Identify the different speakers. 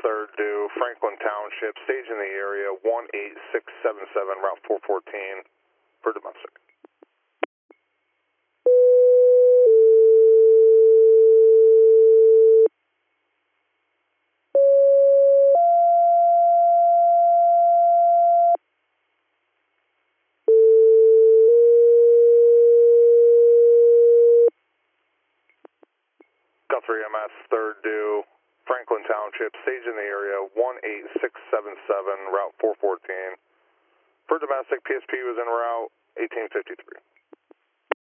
Speaker 1: third due, Franklin Township, stage in the area 18677, Route 414 for domestic. Guthrie MS, third due, Franklin Township, stage in the area 18677, Route 414. For domestic, PSP was en route 1853.